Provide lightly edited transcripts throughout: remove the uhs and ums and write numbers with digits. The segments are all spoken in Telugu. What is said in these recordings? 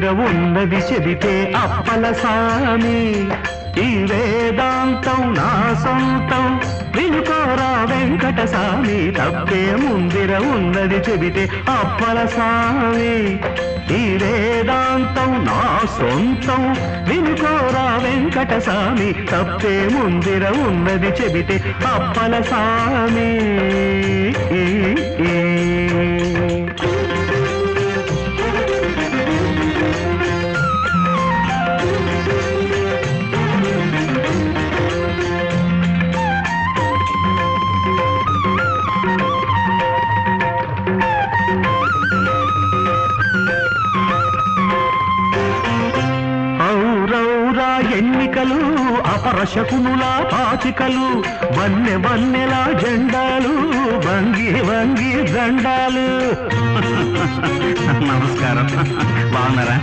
ముందిర ఉన్నది చెబితే అప్పల సామి ఈ వేదాంతం నా సొంతం వినుకోరా వెంకటస్వామి తప్పే ముందిర ఉన్నది చెబితే అప్పల సామి ఈ వేదాంతం నా సొంతం వినుకోరా వెంకటస్వామి తప్పే ముందిర ఉన్నది చెబితే అప్పల సామి ఎన్నికలు అపరశకునుల పాచికలు వన్నె వన్నెల జెండాలు వంగి వంగి దండాలు నమస్కారం బాగున్నారా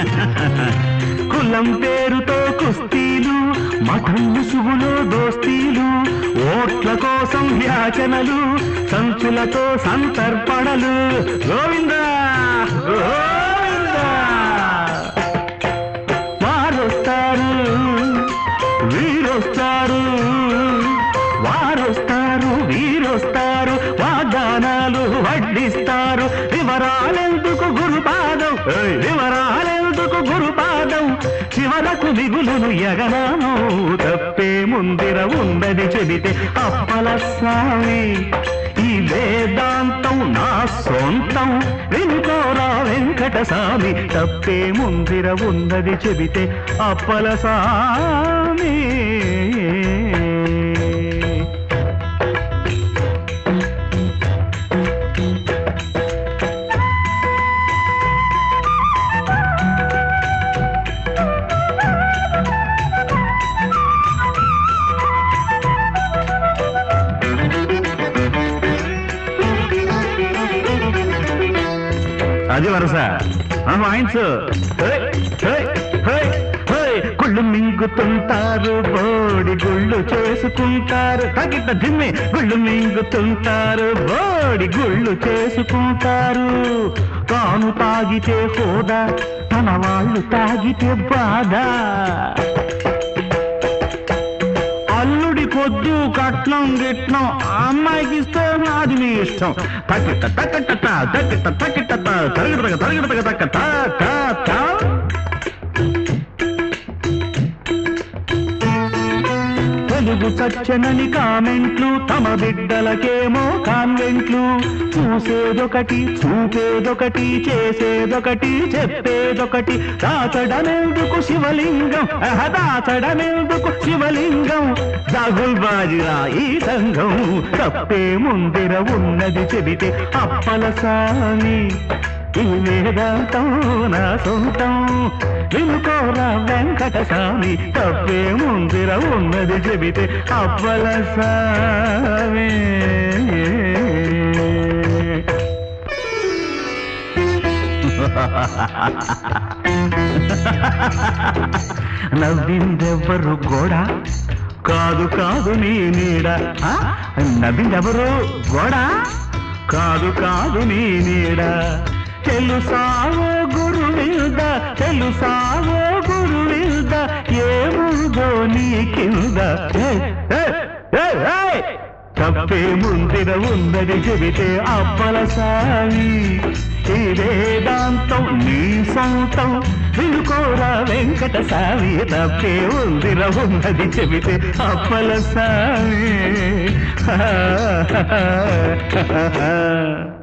కులం పేరుతో కుస్తీలు మఠం ముసుగులో దోస్తీలు ఓట్ల కోసం యాచనలు సంచులతో సంతర్పణలు గోవిందా వారొస్తారు వీరొస్తారు వాగ్దానాలు వడ్డిస్తారు వివరాలెందుకు గురుపాదం చివరకు మిగులును యగనాను తప్పే ముందిర ఉన్నది చెబితే అప్పల స్వామి ఈ వేదాంతం నా సొంతం వినుకోరా వెంకటస్వామి తప్పే ముందిర ఉన్నది చెబితే అప్పల స్వామి అది వరస వాయించు గుళ్ళు మింగుతుంటారు బోడి గుళ్ళు చేసుకుంటారు తగిట దిమ్మి గుళ్ళు మింగుతుంటారు బోడి గుళ్ళు చేసుకుంటారు తాను తాగితే హోదా తన వాళ్ళు తాగితే బాధ అల్లుడి పొద్దు కట్నం గిట్నం అమ్మాయికి ఇస్తే అది మీ ఇష్టం తక్కిట తక్కట తక్కిట తక్కిట తరగట తరగట తక్కట తెలుగు చచ్చనని కామెంట్లు తమ బిడ్డలకేమో కాన్వెంట్లు చూసేదొకటి చూపేదొకటి చేసేదొకటి చెప్పేదొకటి దాచడమెందుకు శివలింగం దాచడమెందుకు శివలింగం దాగుల్బాజిరా ఈ సంఘం తప్పే ముందిర ఉన్నది చెబితే అప్పల స్వామి ఈ వేదాంతం నా సొంతం వినుకోరా వెంకటస్వామి తప్పే ముందిర ఉన్నది చెబితే అప్పల స్వామి నవ్విందెవ్వరు గోడ కాదు కాదు నీ నీడ నవ్విందెవరు గోడ కాదు కాదు నీ నీడ తెలుసావో గురు మీద తెలుసావో గురు మీద ఏముందో నీ కింద తప్పే ముందిర ఉన్నది చెబితే అప్పల స్వామి ఈ వేదాంతం నీ సొంతం వినుకోరా వెంకటస్వామి తప్పే ముందిర ఉన్నది చెబితే అప్పల స్వామి